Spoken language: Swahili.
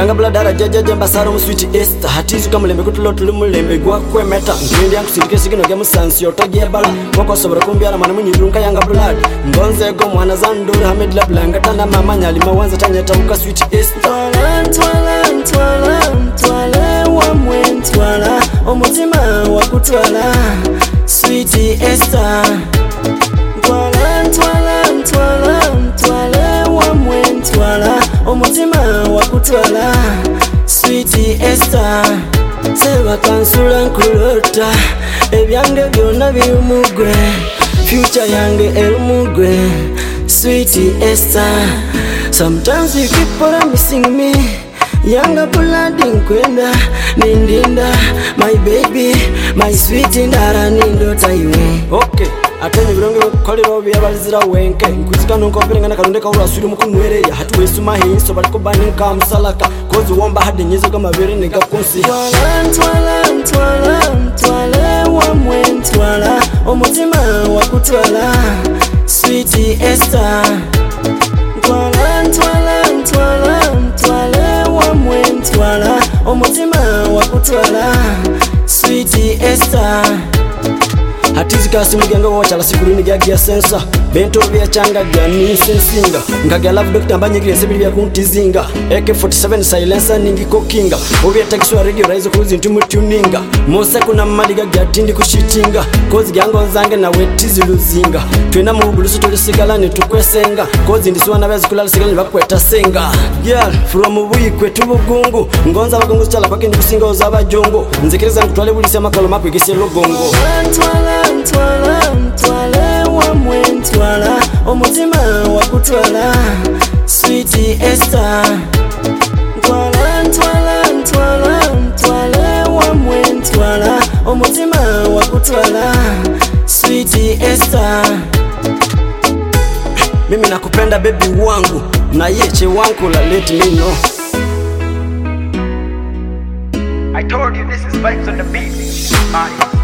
Yanga bladara jaja jamba saro sweet Esther hatizu kamulembe kutulo tulumulembe gwa kwemeta ngende yankusindike sigino gya musansi otogiye bala moko sobora kumbyala mwana munyirunka Yanga blood ngonze go mwana zandura Hamid Lablanga tanda mama nyali mawanza tanyeta uka sweet Esther twala wamwe twala omutima wakutwala sweet Esther twala wamwe twala omutima wakutwala sweet Esther seba kansula nkulota ebyange byonna byumugwe future yange erumugwe sweet Esther. Sometimes you keep promising me Yanga blood nkwenda nindinda my baby my sweet ndara nindota iwe okay atenye bironge kolero byabalizira wenke nkuzika nonkomperenga nakalondeka urasuri mukunwere ya hatu wesuma hinso baliko baninka musalaka kozi womba hade nyezo kama bere nega konsi twala wamwe twala omutima wakutwala sweet Esther twala wamwe twala omutima wakutwala sweet Esther. Hatizi kasi muganga wachala sikulini gya sensa bento bya changa gya ninsensinga ngagya love doctor mbanyigire sebili bya kuntizinga AK47 silencer ningi kokinga obya takiswa radio rise kuzi ntumutuninga mose kuna maliga gya tindi kushitinga kozi gyango zange na wetizi luzinga twena mu bulusu tulisigala ne tukwesenga kozi ndiswa nabazi kulala sigala bakweta senga girl from buyikwe tubugungu ngonza bagungu chala pake ndikusinga ozabajongo nzikiriza nkutwale bulise makalo makwegese logongo twala wamwe twala omutima wakutwala sweet Esther twala wamwe twala omutima wakutwala sweet Esther. Mimi nakupenda baby wangu na yeche wangu la let me know. I told you this is vibes on the beat.